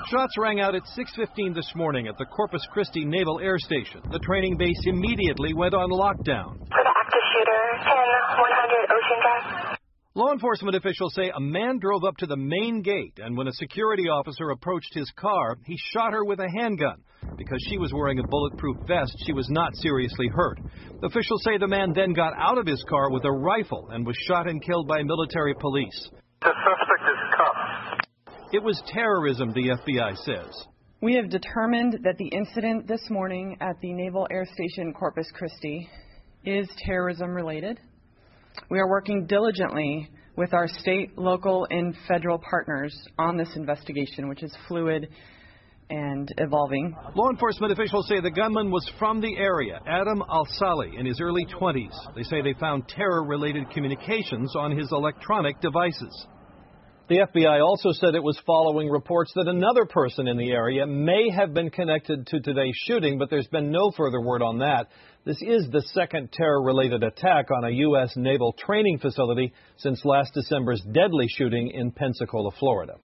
Shots rang out at 6:15 this morning at the Corpus Christi Naval Air Station. The training base immediately went on lockdown. For the active shooter, 10-100 Ocean Drive. Law enforcement officials say a man drove up to the main gate, and when a security officer approached his car, he shot her with a handgun. Because she was wearing a bulletproof vest, she was not seriously hurt. Officials say the man then got out of his car with a rifle and was shot and killed by military police. The suspect is cuffed. It was terrorism, the FBI says. We have determined that the incident this morning at the Naval Air Station Corpus Christi is terrorism related. We are working diligently with our state, local, and federal partners on this investigation, which is fluid and evolving. Law enforcement officials say the gunman was from the area, Adam Al-Sali, in his early 20s. They say they found terror-related communications on his electronic devices. The FBI also said it was following reports that another person in the area may have been connected to today's shooting, but there's been no further word on that. This is the second terror-related attack on a U.S. naval training facility since last December's deadly shooting in Pensacola, Florida.